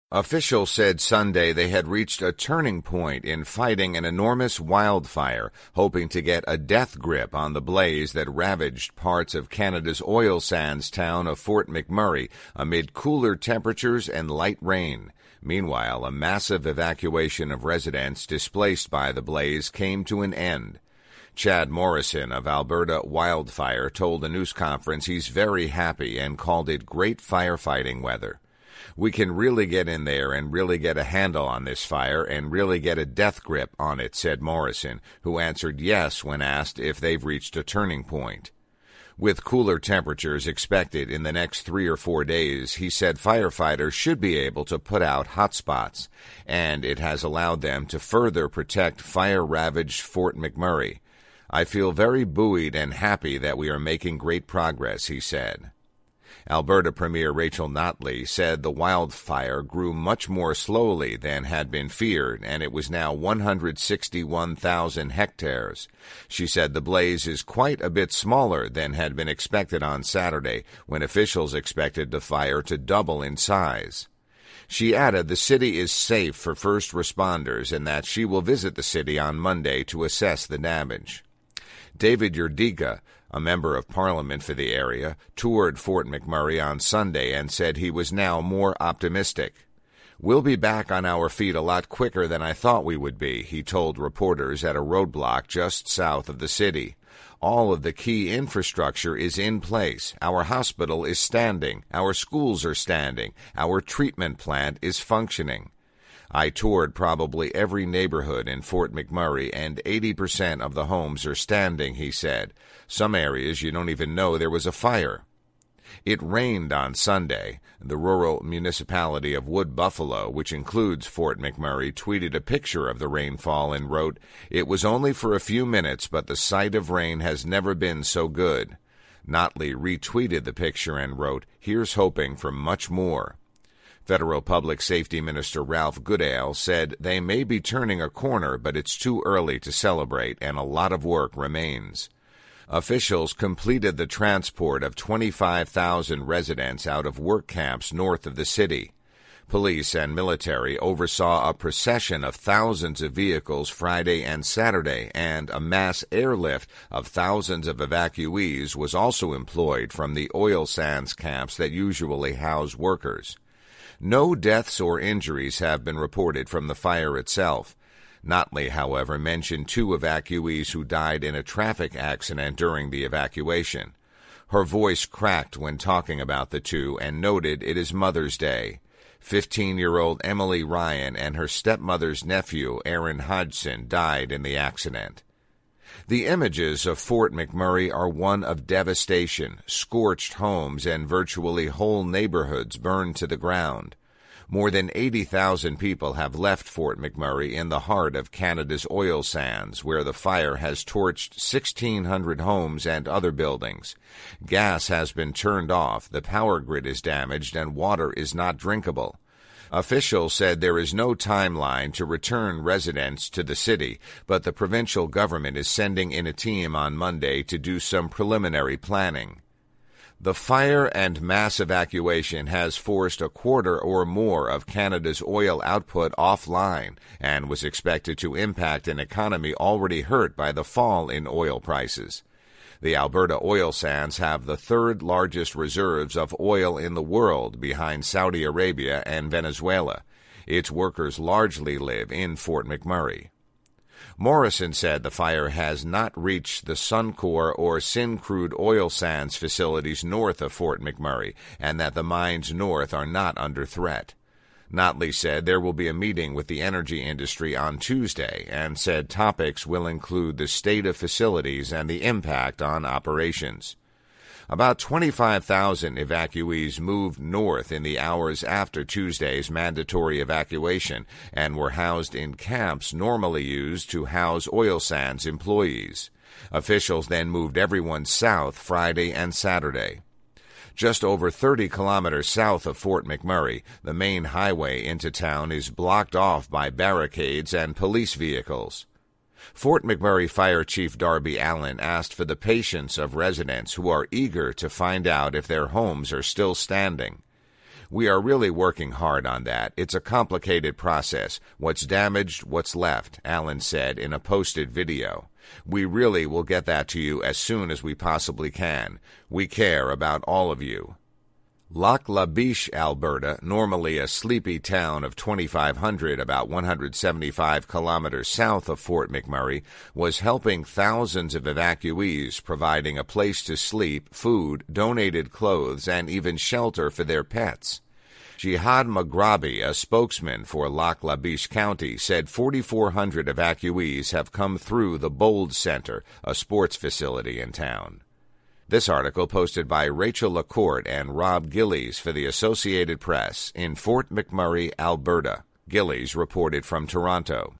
Officials said Sunday they had reached a turning point in fighting an enormous wildfire, hoping to get a death grip on the blaze that ravaged parts of Canada's oil sands town of Fort McMurray amid cooler temperatures and light rain. Meanwhile, a massive evacuation of residents displaced by the blaze came to an end. Chad Morrison of Alberta Wildfire told a news conference he's very happy and called it great firefighting weather. We can really get in there and really get a handle on this fire and really get a death grip on it, said Morrison, who answered yes when asked if they've reached a turning point. With cooler temperatures expected in the next 3 or 4 days, he said firefighters should be able to put out hot spots, and it has allowed them to further protect fire-ravaged Fort McMurray. I feel very buoyed and happy that we are making great progress, he said. Alberta Premier Rachel Notley said the wildfire grew much more slowly than had been feared, and it was now 161,000 hectares. She said the blaze is quite a bit smaller than had been expected on Saturday, when officials expected the fire to double in size. She added the city is safe for first responders and that she will visit the city on Monday to assess the damage. David Yurdiga, a member of Parliament for the area, toured Fort McMurray on Sunday and said he was now more optimistic. We'll be back on our feet a lot quicker than I thought we would be, he told reporters at a roadblock just south of the city. All of the key infrastructure is in place. Our hospital is standing. Our schools are standing. Our treatment plant is functioning. I toured probably every neighborhood in Fort McMurray, and 80% of the homes are standing, he said. Some areas you don't even know there was a fire. It rained on Sunday. The rural municipality of Wood Buffalo, which includes Fort McMurray, tweeted a picture of the rainfall and wrote, "It was only for a few minutes, but the sight of rain has never been so good." Notley retweeted the picture and wrote, "Here's hoping for much more." Federal Public Safety Minister Ralph Goodale said they may be turning a corner, but it's too early to celebrate, and a lot of work remains. Officials completed the transport of 25,000 residents out of work camps north of the city. Police and military oversaw a procession of thousands of vehicles Friday and Saturday, and a mass airlift of thousands of evacuees was also employed from the oil sands camps that usually house workers. No deaths or injuries have been reported from the fire itself. Notley, however, mentioned 2 evacuees who died in a traffic accident during the evacuation. Her voice cracked when talking about the 2 and noted it is Mother's Day. 15-year-old Emily Ryan and her stepmother's nephew, Aaron Hodgson, died in the accident. The images of Fort McMurray are one of devastation, scorched homes and virtually whole neighborhoods burned to the ground. More than 80,000 people have left Fort McMurray in the heart of Canada's oil sands, where the fire has torched 1,600 homes and other buildings. Gas has been turned off, the power grid is damaged, and water is not drinkable. Officials said there is no timeline to return residents to the city, but the provincial government is sending in a team on Monday to do some preliminary planning. The fire and mass evacuation has forced a quarter or more of Canada's oil output offline and was expected to impact an economy already hurt by the fall in oil prices. The Alberta oil sands have the 3rd largest reserves of oil in the world behind Saudi Arabia and Venezuela. Its workers largely live in Fort McMurray. Morrison said the fire has not reached the Suncor or Syncrude oil sands facilities north of Fort McMurray, and that the mines north are not under threat. Notley said there will be a meeting with the energy industry on Tuesday, and said topics will include the state of facilities and the impact on operations. About 25,000 evacuees moved north in the hours after Tuesday's mandatory evacuation and were housed in camps normally used to house oil sands employees. Officials then moved everyone south Friday and Saturday. Just over 30 kilometers south of Fort McMurray, the main highway into town is blocked off by barricades and police vehicles. Fort McMurray Fire Chief Darby Allen asked for the patience of residents who are eager to find out if their homes are still standing. We are really working hard on that. It's a complicated process. What's damaged, what's left, Allen said in a posted video. We really will get that to you as soon as we possibly can. We care about all of you. Lac La Biche, Alberta, normally a sleepy town of 2,500, about 175 kilometers south of Fort McMurray, was helping thousands of evacuees, providing a place to sleep, food, donated clothes, and even shelter for their pets. Jihad Maghrabi, a spokesman for Lac La Biche County, said 4,400 evacuees have come through the Bold Center, a sports facility in town. This article posted by Rachel LaCourte and Rob Gillies for the Associated Press in Fort McMurray, Alberta. Gillies reported from Toronto.